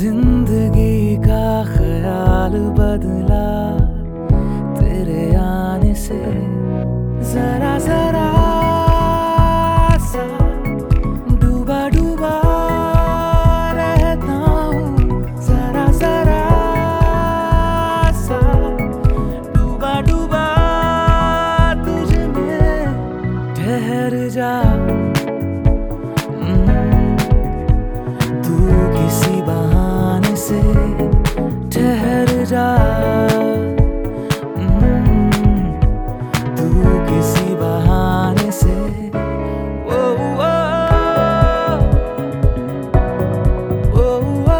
जिंदगी का ख्याल बदला तेरे आने से, जरा जरा सा डूबा डूबा रहता हूँ, जरा जरा सा डूबा डूबा तुझ में। ठहर जा तू किसी बहाने से, ठहर जा तू किसी बहाने से। ओ ओ ओ ओ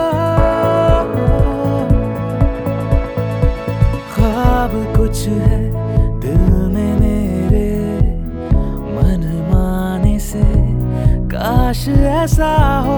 ख्वाब कुछ है दिल में मेरे, मन माने से काश ऐसा हो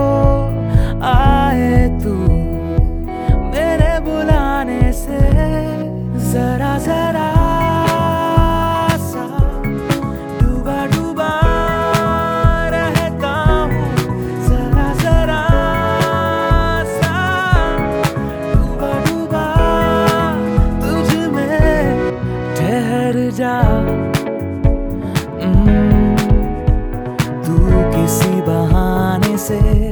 आए तू मेरे बुलाने से, जरा जरा सा डूबा डूबा रहता हूँ, जरा जरा सा डूबा डूबा तुझ में। ठहर जा तू किसी बहाने से,